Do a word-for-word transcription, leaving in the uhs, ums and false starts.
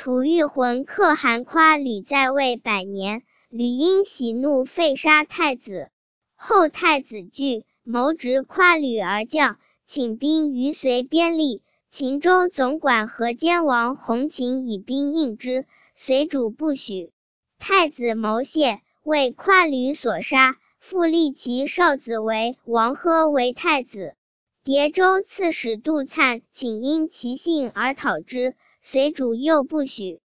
吐欲浑可汗夸吕在位百年，吕因喜怒废杀太子。后太子惧，谋直夸吕而降，请兵于随边立。秦州总管河间王弘秦以兵应之，随主不许。太子谋谢，为夸吕所杀，复立其少子为王呵为太子。叠州刺史杜粲请因其姓而讨之，随主又不许。